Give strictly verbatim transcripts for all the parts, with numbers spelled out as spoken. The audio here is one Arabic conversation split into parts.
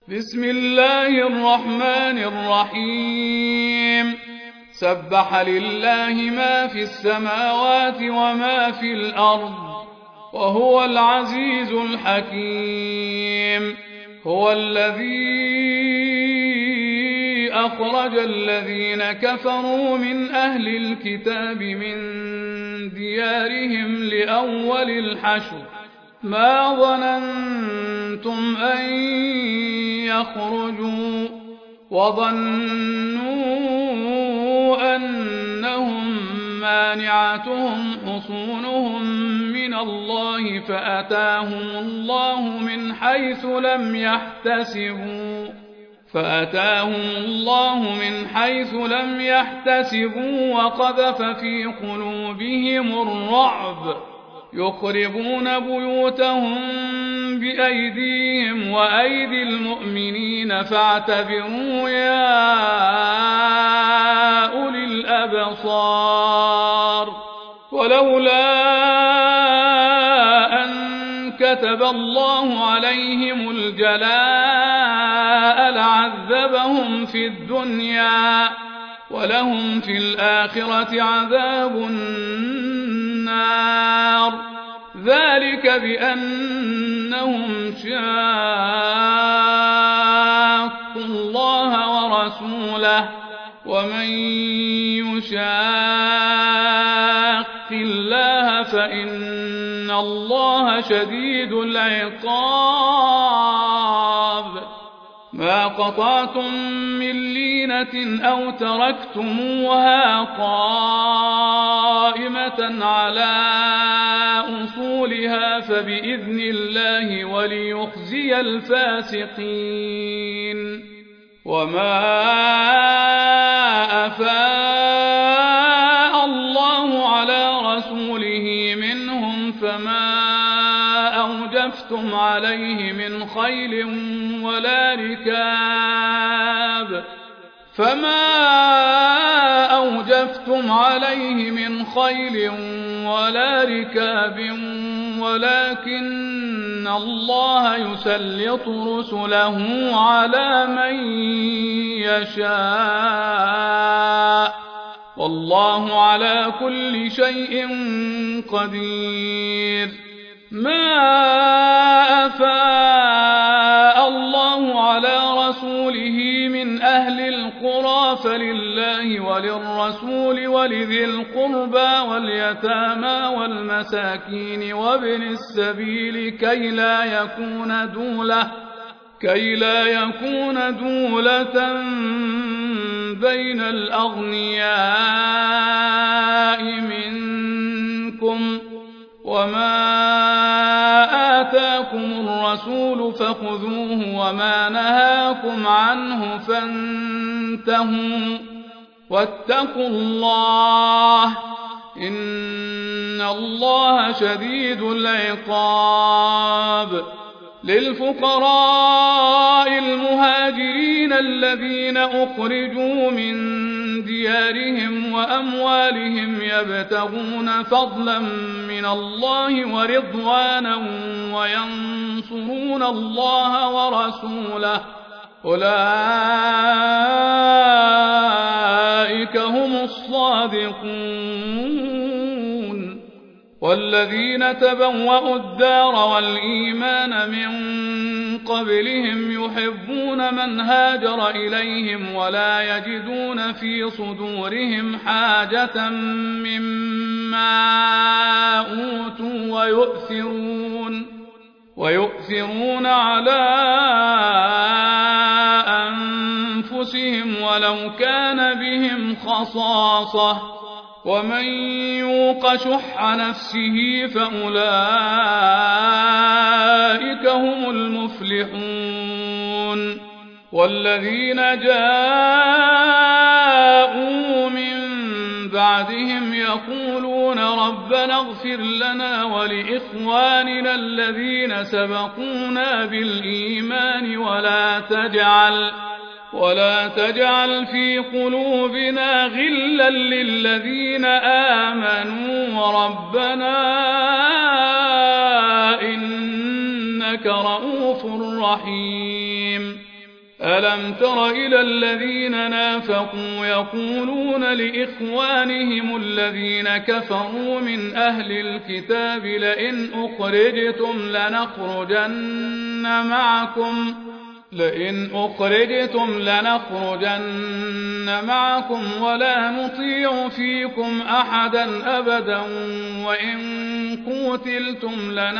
بسم الله الرحمن الرحيم سبح لله ما في السماوات وما في الأرض وهو العزيز الحكيم هو الذي أخرج الذين كفروا من أهل الكتاب من ديارهم لأول الحشر ما ظننتم أن يخرجوا وظنوا أنهم مانعتهم حصونهم من الله فأتاهم الله من حيث لم يحتسبوا فأتاهم الله من حيث لم يحتسبوا وقذف في قلوبهم الرعب يخربون بيوتهم بأيديهم وأيدي المؤمنين فاعتبروا يا أولي الأبصار ولولا أن كتب الله عليهم الجلاء لعذبهم في الدنيا ولهم في الآخرة عذاب النار ذلك بأنهم شاقوا الله ورسوله ومن يشاق الله فإن الله شديد العقاب ما قطعتم من لينة أو تركتموها قائمة على أصولها فبإذن الله وليخزي الفاسقين وما أفاء الله على رسوله منهم فما أوجفتم عليه من خيل ولا ركاب فما أوجفتم عليه من خيل ولا ركاب ولكن الله يسلط رسله على من يشاء والله على كل شيء قدير ما أفاء الله على رسوله من أهل القرى فلله وللرسول ولذي القربى واليتامى والمساكين وابن السبيل كي لا يكون دولة كي لا يكون دولة بين الأغنياء منكم وما آتاكم الرسول فخذوه وما نهاكم عنه فانتهوا واتقوا الله إن الله شديد العقاب للفقراء المهاجرين الذين أخرجوا من ديارهم وأموالهم يبتغون فضلا من الله ورضوانا وينصرون الله ورسوله أولئك هم الصادقون والذين تبوأوا الدار والإيمان من قبلهم يحبون من هاجر إليهم ولا يجدون في صدورهم حاجة مما أوتوا ويؤثرون ويؤثرون على أنفسهم ولو كان بهم خصاصة ومن يوق شح نفسه فأولئك هم المفلحون والذين جاءوا من بعدهم يقولون ربنا اغفر لنا ولإخواننا الذين سبقونا بالإيمان ولا تجعل ولا تجعل في قلوبنا غلا للذين آمنوا ربنا إنك رؤوف رحيم ألم تر إلى الذين نافقوا يقولون لإخوانهم الذين كفروا من أهل الكتاب لئن أخرجتم لنخرجن معكم لئن أخرجتم لنخرجن معكم ولا نطيع فيكم أحدا أبدا وإن قوتلتم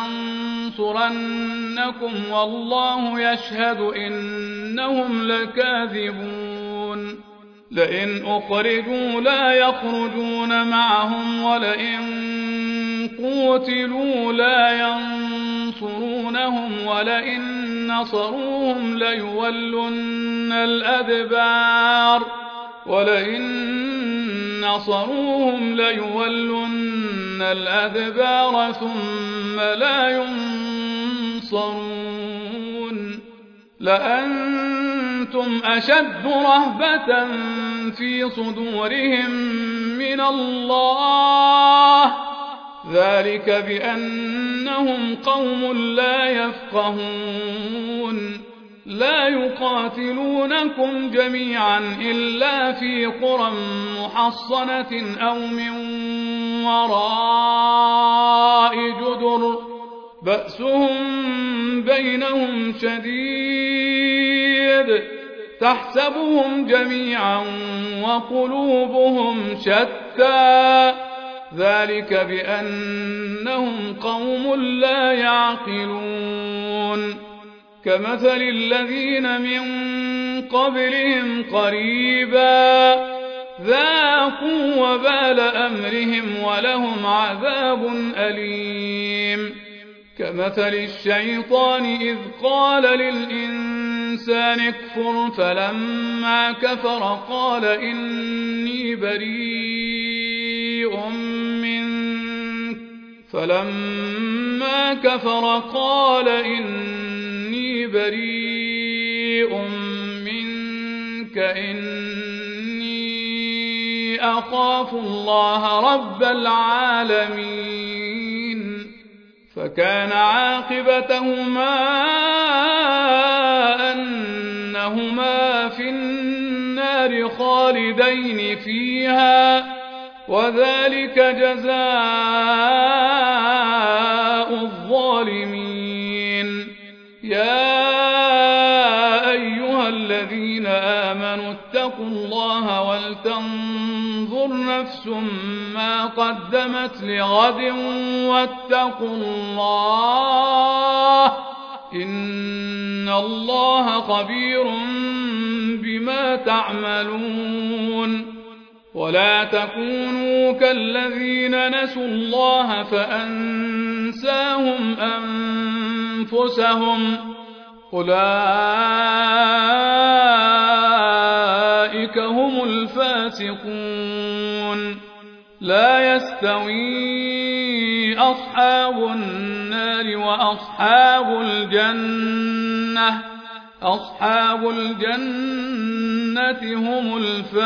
لننصرنكم والله يشهد إنهم لكاذبون لئن أخرجوا لا يخرجون معهم ولئن قوتلوا لا ينصرونهم ولئن نصروهم ليولن الأدبار ولئن نصروهم ليولن الأدبار ثم لا ينصرون لأنتم أشد رهبة في صدورهم من الله ذلك بأنهم قوم لا يفقهون لا يقاتلونكم جميعا إلا في قرى محصنة أو من وراء جدر بأسهم بينهم شديد تحسبهم جميعا وقلوبهم شتى ذلك بأنهم قوم لا يعقلون كمثل الذين من قبلهم قريبا ذاقوا وبال أمرهم ولهم عذاب أليم كمثل الشيطان إذ قال للإنسان اكفر فلما كفر قال إني بريء منك فلما كفر قال إني بريء منك إني أخاف الله رب العالمين فكان عاقبتهما أنهما في النار خالدين فيها وذلك جزاء الظالمين يا أيها الذين آمنوا اتقوا الله ولتنظر نفس ما قدمت لغد واتقوا الله إن الله خبير بما تعملون ولا تكونوا كالذين نسوا الله فأنساهم أنفسهم أولئك هم الفاسقون لا يستوي أصحاب النار وأصحاب الجنة أصحاب الجنة هم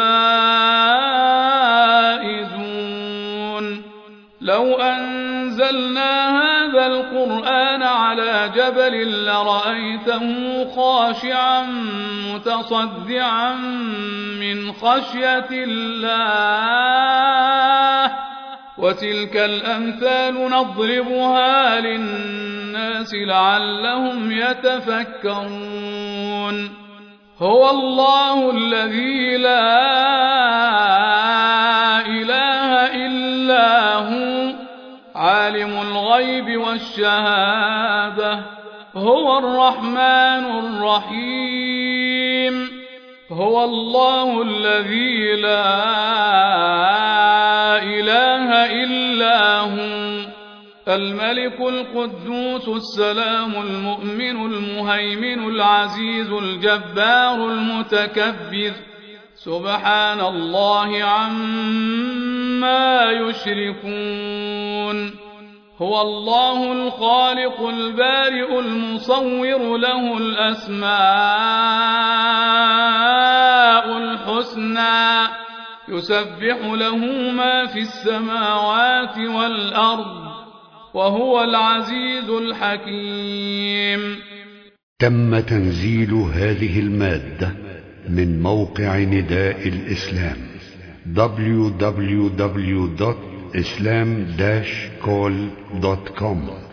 الفائزون لو أنزلنا هذا القرآن على جبل لرأيته خاشعا متصدعا من خشية الله وتلك الأمثال نضربها للناس لعلهم يتفكرون هو الله الذي لا إله إلا هو عالم الغيب والشهادة هو الرحمن الرحيم هو الله الذي لا إله إلا هو الملك القدوس السلام المؤمن المهيمن العزيز الجبار المتكبر سبحان الله عما يشركون هو الله الخالق البارئ المصور له الأسماء الحسنى يسبح له ما في السماوات والأرض وهو العزيز الحكيم تم تنزيل هذه المادة من موقع نداء الإسلام دبليو دبليو دبليو دوت اسلام داش كول دوت كوم.